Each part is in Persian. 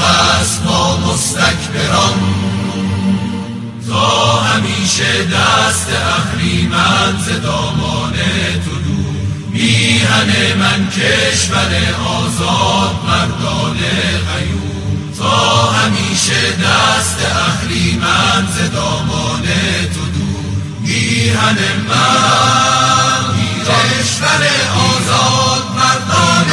هست با مستکبران، تا همیشه دست اهریمن ز دامان تو دور. میهن من کشور آزاد مردان غیور، تا همیشه دست اهریمن ز دامان تو دور. میهن من کشور آزاد مردان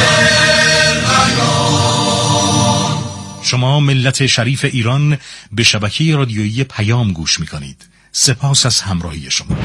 غیور. شما ملت شریف ایران به شبکه رادیویی پیام گوش می‌کنید. سپاس از همراهی شما.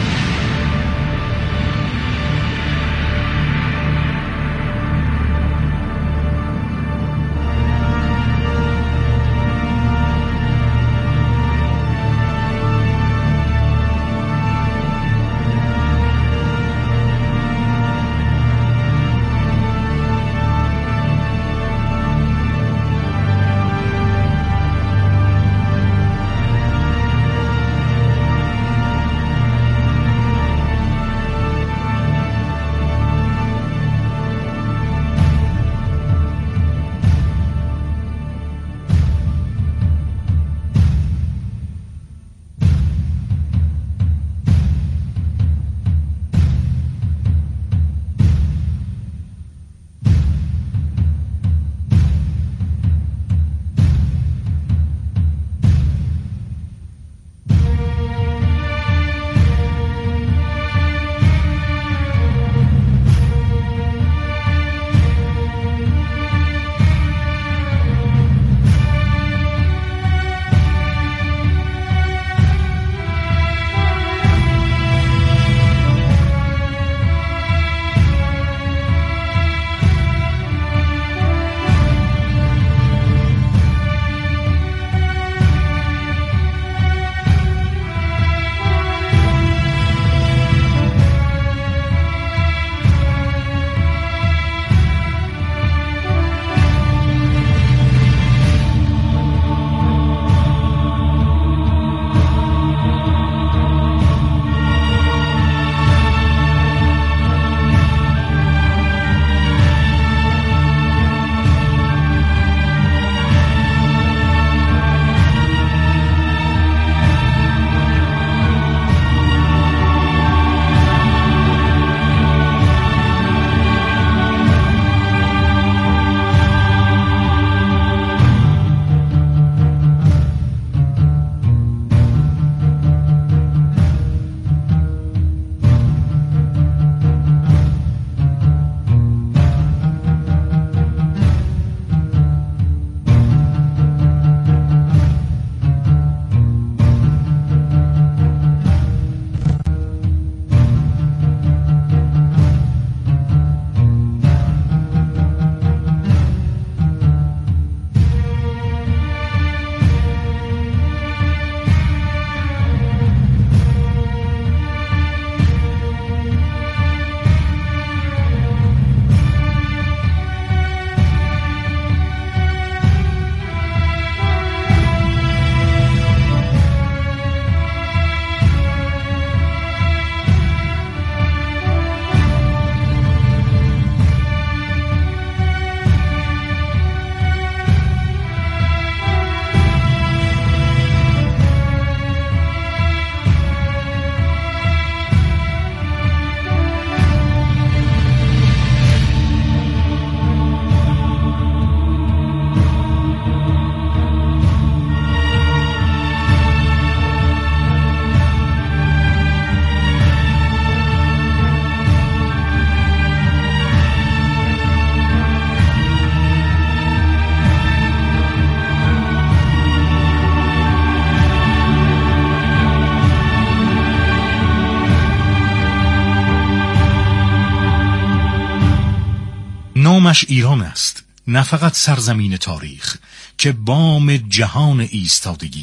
نامش ایران است، نه فقط سرزمین تاریخ که بام جهان ایستادگی.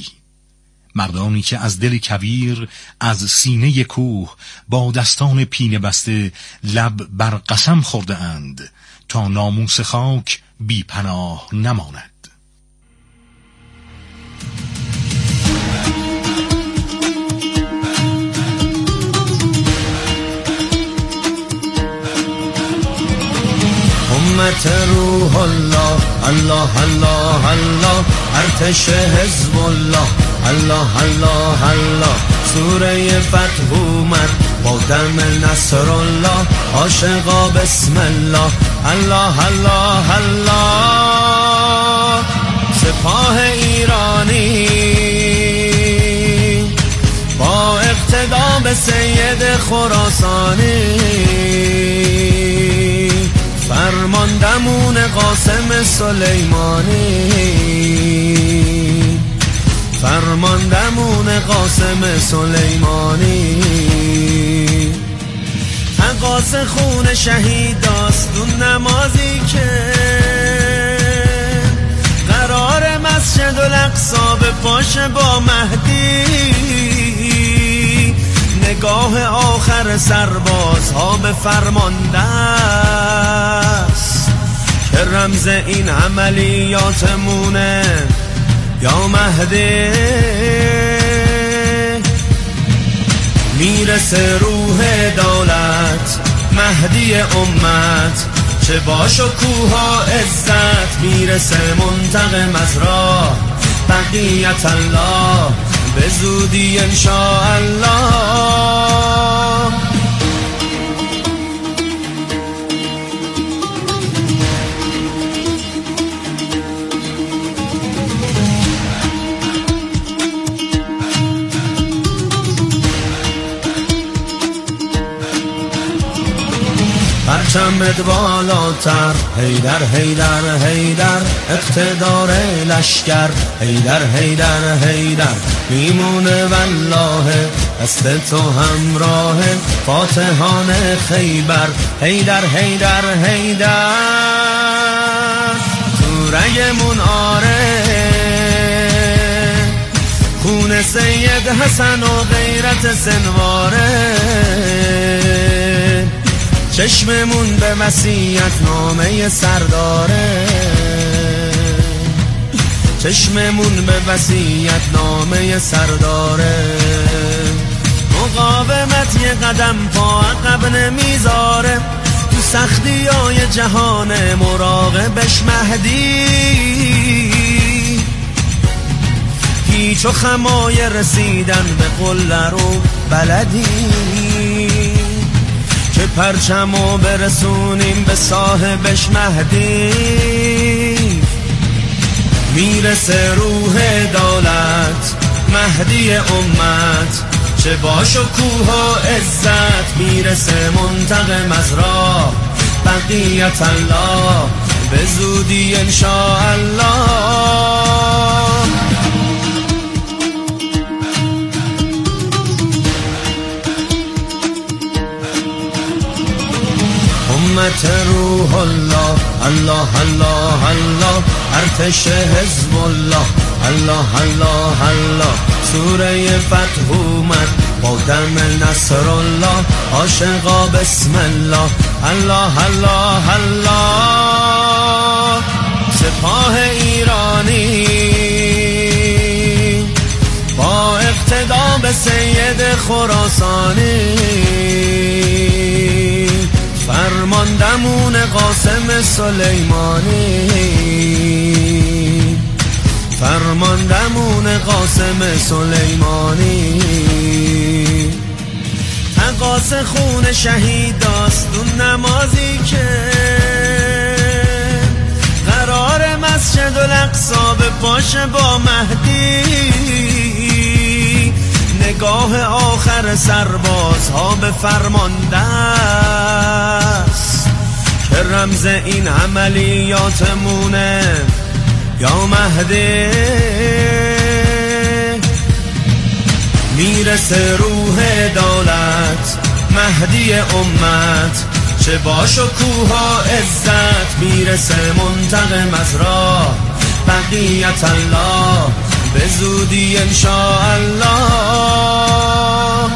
مردانی که از دل کویر، از سینه کوه، با دستان پینه بسته لب بر قسم خورده اند تا ناموس خاک بی پناه نماند. امت روح الله، الله الله الله، ارتش حزب الله، الله الله الله، سوره فتح اومد با دم نصر الله، عاشقا بسم الله، الله الله الله. سپاه ایرانی با اقتدا به سید خراسانی، فرماندمون قاسم سلیمانی، فرماندمون قاسم سلیمانی. تقاص خون شهیداست اون نمازی که قرار مسجد الاقصی به پاش با مهدی، نگاه آخر سربازها به فرمانده است که رمز این عملیاتمونه یا مهدی. میرسه روح دولت مهدی امت، چه با شکوه و عزت، میرسه منتقم از راه بقیت الله، به زودی انشاءالله. پرچمت بالاتر، حیدر حیدر حیدر، اقتدار لشکر، حیدر حیدر حیدر، میمونه والله دست تو همراه فاتحان خیبر، حیدر حیدر حیدر. تو رگمون آره خون سید حسن و غیرت سنواره، چشممون به وصیت نامه سرداره، چشممون به وصیت نامه سرداره. مقاومت یه قدم پا عقب نمیذاره، تو سختی های جهان مراقبش مهدی، هیچ و خمای رسیدن به قله رو بلدی، که پرچمو برسونیم به صاحبش مهدی. میرسه روح دولت مهدی امت، چه با شکوه و عزت، میرسه منتقم از راه بقیت الله، به زودی انشاءالله. امت روح الله، الله الله الله، ارتش حزب الله، الله الله الله، سوره فتح اومد با دم نصر الله، عاشقا بسم الله، الله الله الله. سپاه ایرانی با اقتدا به سید خراسانی، فرماندمون قاسم سلیمانی، فرماندمون قاسم سلیمانی. تقاص خون شهیداست اون نمازی که قرار مسجد الاقصی به پاش با مهدی، نگاه آخر سربازها به فرمانده است که رمز این عملیاتمونه یا مهدی. میرسه روح دولت مهدی امت، چه با شکوه و عزت، میرسه منتقم از راه بقیت الله، به زودی انشاءالله.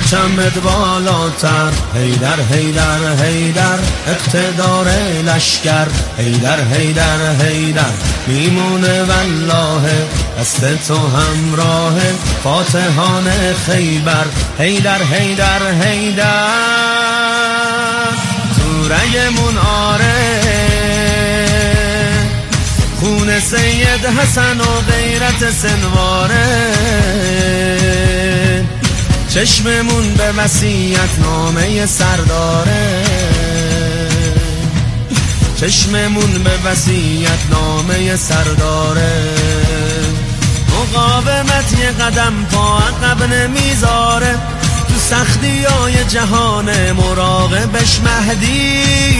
پرچمت بالاتر، حیدر حیدر حیدر اقتدار لشکر، حیدر حیدر حیدر میمونه والله، دست تو همراه فاتحان خیبر، حیدر حیدر حیدر تو رگمون آره، خون سید حسن و غیرت سنواره، چشممون به وصیت نامه سرداره، چشممون به وصیت نامه سرداره، مقاومت یه قدم پا عقب نمیذاره، تو سختیای جهان مراقبش مهدی،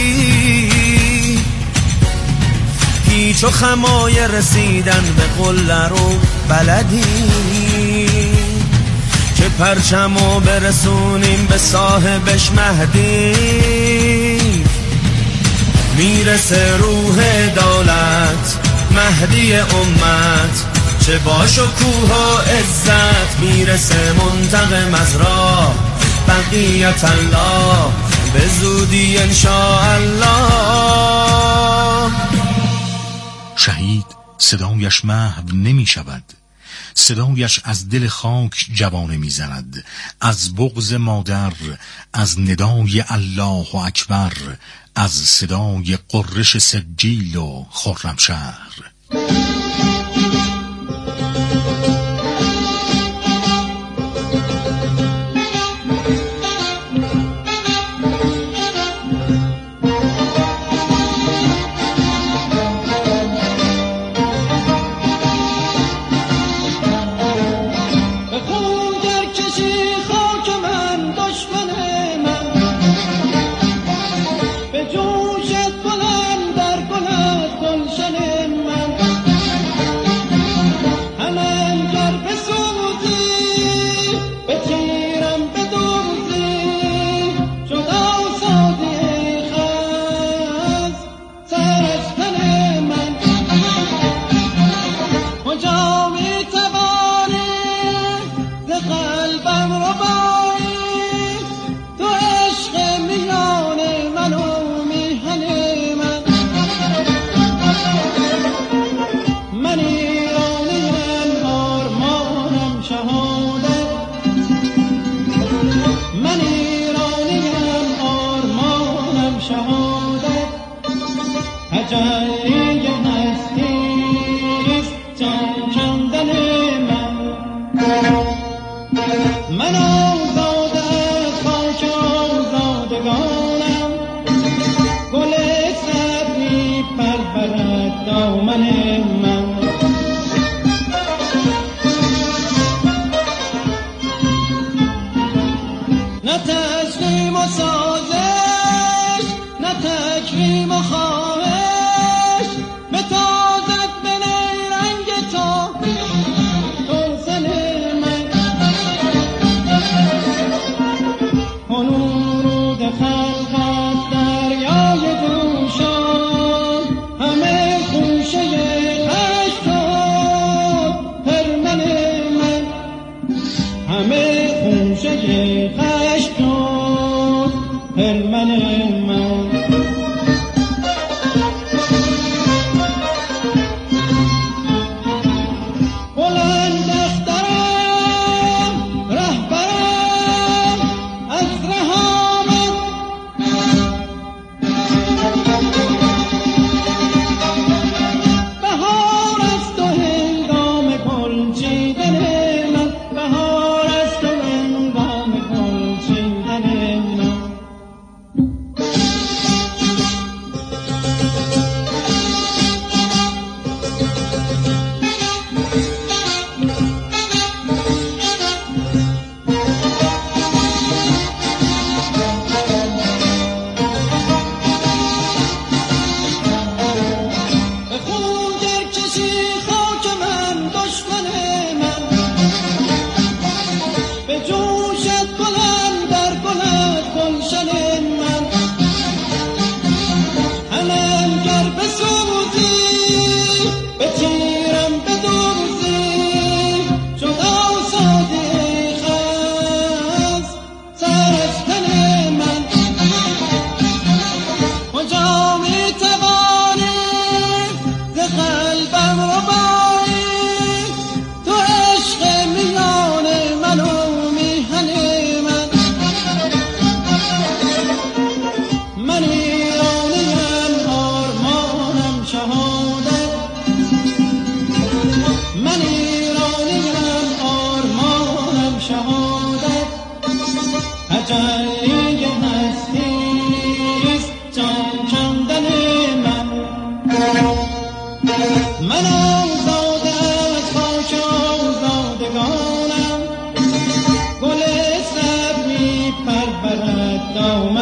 هیچ و خمای رسیدن به قله رو بلدی، که پرچمو برسونیم به صاحبش مهدی، میرسه روح دولت مهدی امت، چه با شکوه و عزت، میرسه منتقم از راه بقیت الله، به زودی انشاءالله. شهید صدایش محو نمی شود، صدایش از دل خاک جوانه می زند، از بغض مادر، از ندای الله اکبر، از صدای قرش سجیل و خرمشهر.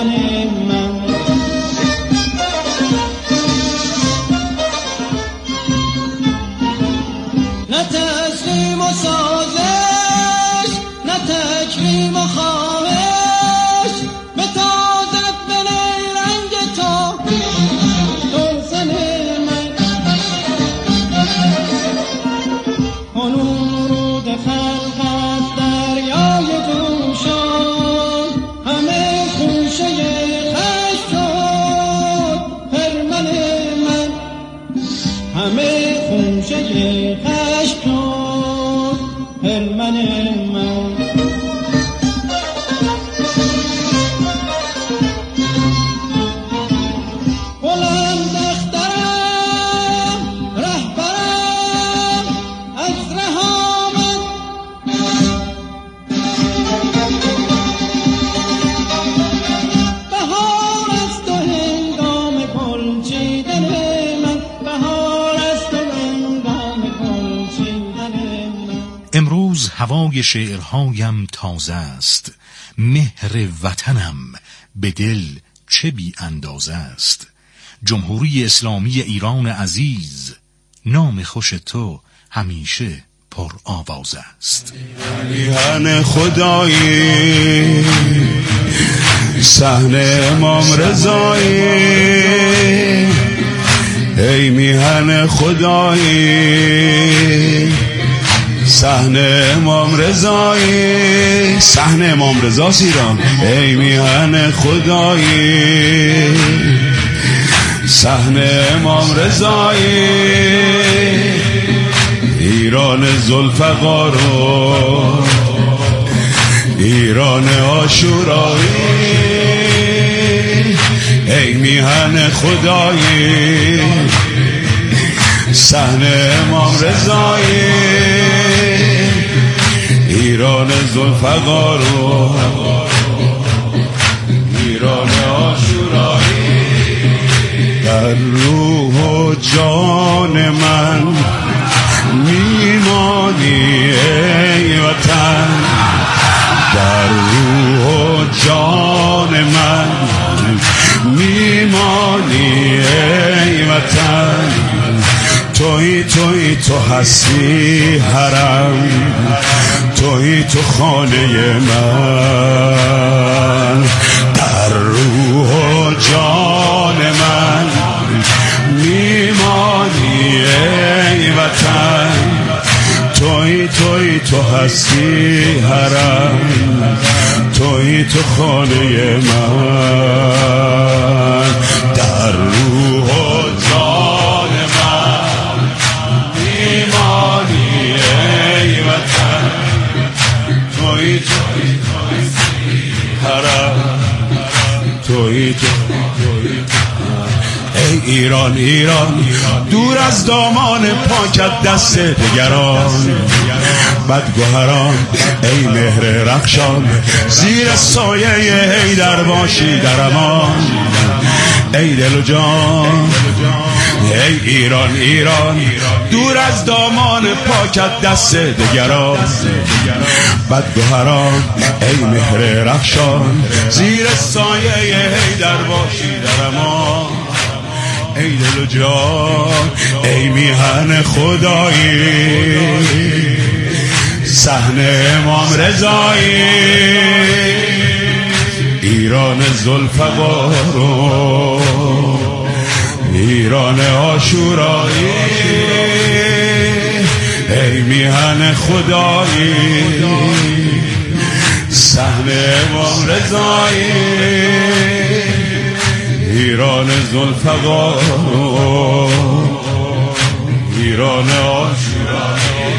خرمن من. نه تسلیم و سازش، نه تکریم و خواهش، به تازت به رنگ تو توسن من. کنون رود خلقت دریای جوشان، همه خوشه خشم شد خرمن من. همه خوشه خشم شد خرمن من. بلند اخترم رهبرم از رهامت، بهار است و هنگام گل چیدن من. بهار است و هنگام گل چیدن من. امروز هوای شعرهایم تازه است، مهر وطنم به دل چه بی اندازه است. جمهوری اسلامی ایران عزیز، نام خوش تو همیشه پر آواز است. میهن خدایی صحن امام رضایی، ای میهن خدایی صحن امام رضایی. صحن امام رضا ایران، ای میهن خدایی صحن امام رضایی. ایران ذوالفقار و ایران عاشورایی، ای میهن خدایی صحن امام رضایی. ایران ذوالفقار و ایران عاشورایی. در روح و جان من میمانی ای وطن، در روح و جان من میمانی ای وطن. توی تو هستی حرم، توی تو خانه من. در روح و جان من میمانی ای وطن. توی تو هستی حرم، توی تو خانه من. در روح و جان من میمانی ای وطن. توی هستی حرم، توی ای ایران دور از دامان پاکت دست دگران. بدگوهران ای مهر رخشان، زیر سایه حیدر باشی در امان. ای دل و جان ای ایران دور از دامان پاکت دست دگران. بدگوهران ای مهر رخشان، زیر سایه حیدر باشی در امان. ای دل و جان ای میهن خدایی صحن امام رضایی. ایران ذوالفقار و ایران عاشورایی، ای میهن خدایی صحن امام رضایی. ایران ذوالفقار و ایران عاشورایی.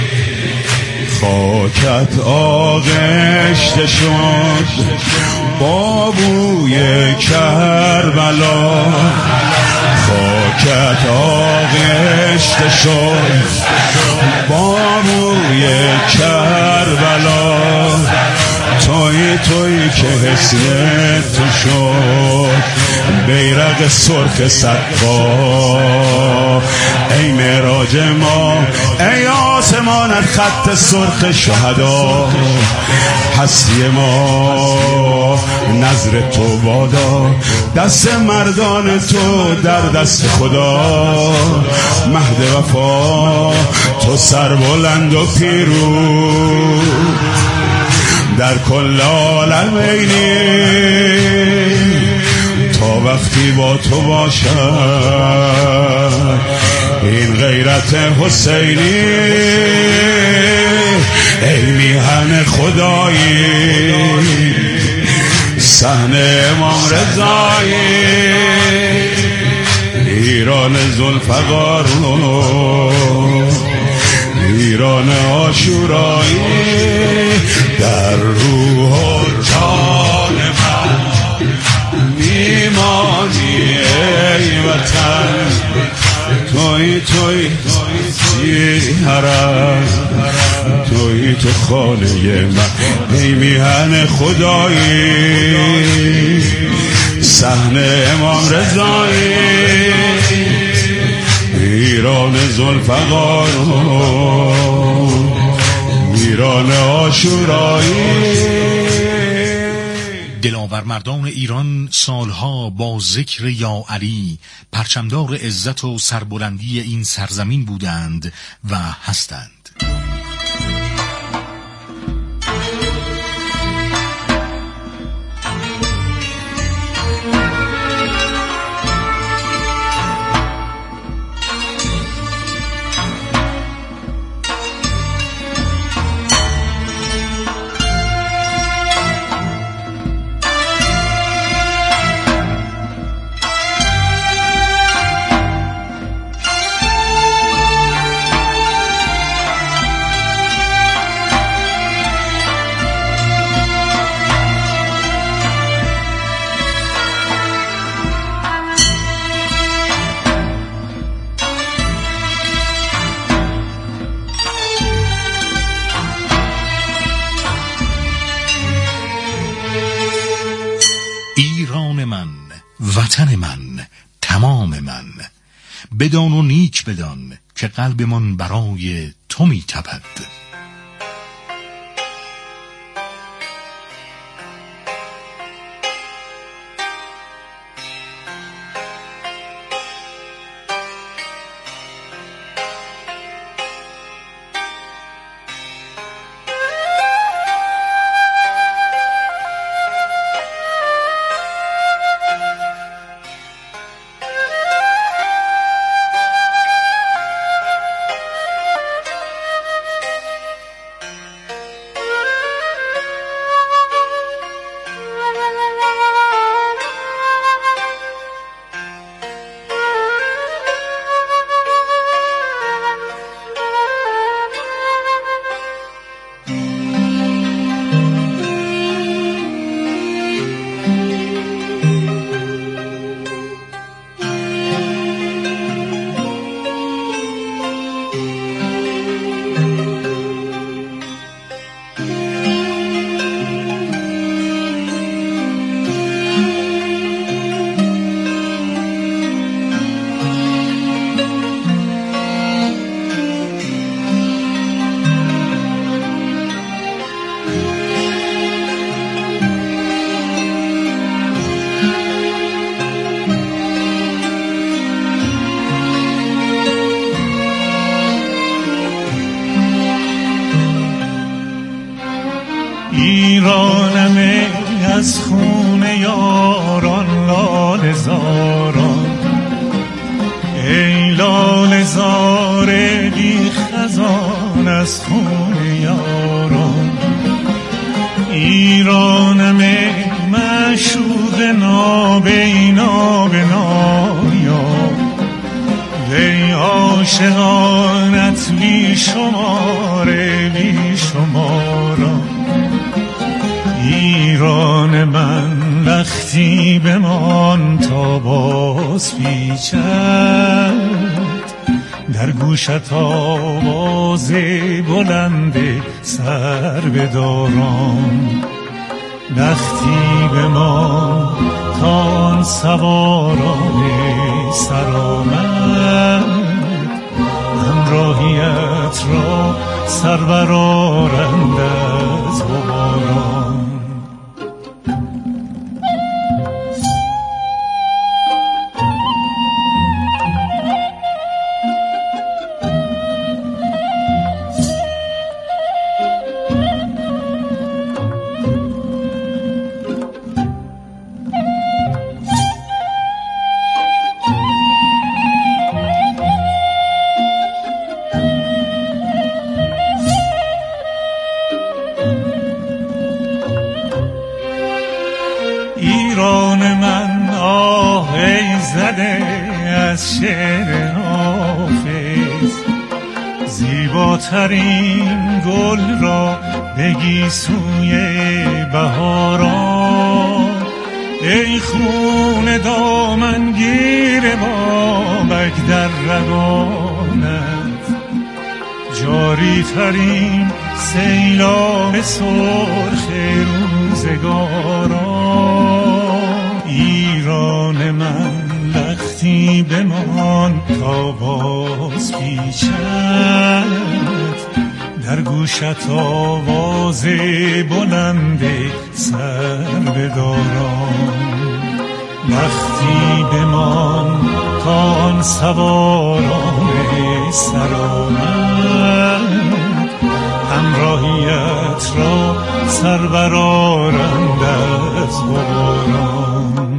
خاکت آغشته شد با بوی کربلا، خاکت آغشته شد با بوی کربلا. توی که حسن تو شد بیرق سرخ صدقا. ای معراج ما ای آسمانت خط سرخ شهدا. هستی ما نظر تو بادا، دست مردان تو در دست خدا. مهد وفا تو سربلند و پیروز در کل عالمینی، تا وقتی با تو باشد این غیرت حسینی. ای میهن خدایی صحن امام رضایی، ایران ذوالفقار، ایران عاشورایی، در روح و جان من میمانی ای وطن. توی حرم، توی تو خانه من. ای میهن خدایی صحن امام رضایی، ایران ذوالفقار، ایران عاشورایی. دلاور مردان ایران سالها با ذکر یا علی پرچمدار عزت و سربلندی این سرزمین بودند و هستند. وطن من، تمام من، بدان و نیک بدان که قلب من برای تو می تپد. ایرانم از خون یاران لاله زاران، ای لاله زار بی خزان از خون یاران. ایرانم معشوق نابینا به نایا، وی عاشقانت بی شمار بی شماران. ایران من وقتی بمان تا باز پیچد، در گوشت آواز بلند سر بداران. وقتی بمان تا آن سواران سرآمد، همراهیت را سر برآرند از غباران. ایران من آه ای زده از شعر حافظ، زیباترین گل را بگی سوی بهاران. ای خون دامنگیر بابک در رگانت، جاری ترین سیلاب سرخ روزگاران. ایران من لختی بمان تا باز پیچد، در گوشت آواز بلند سربداران. لختی بمان تا آن سواران سرآمد، همراهیت را سربرارند از غباران.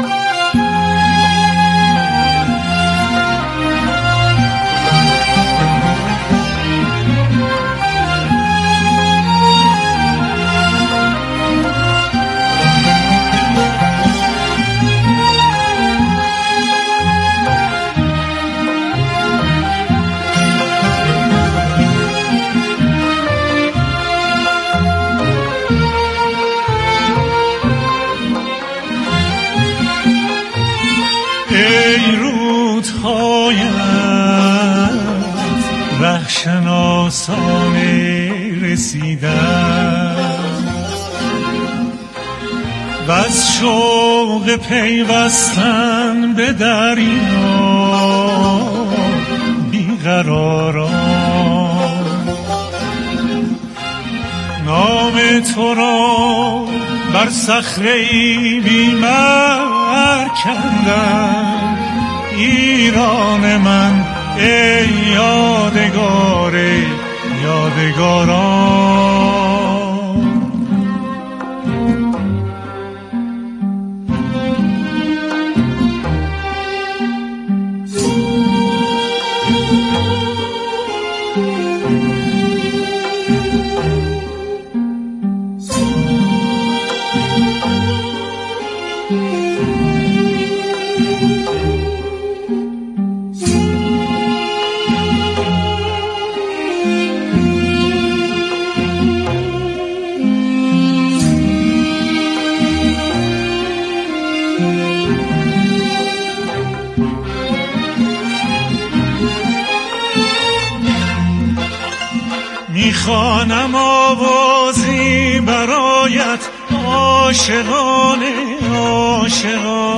ای رودهایت رهشناسانه رسیدن، و از شوق پیوستن به دریا بیقراران. نام تو را بر صخره‌ای بی‌مر کندم، ایران من ای یادگار یادگاران. میخوانم آوازی برایت عاشقانه عاشقانه،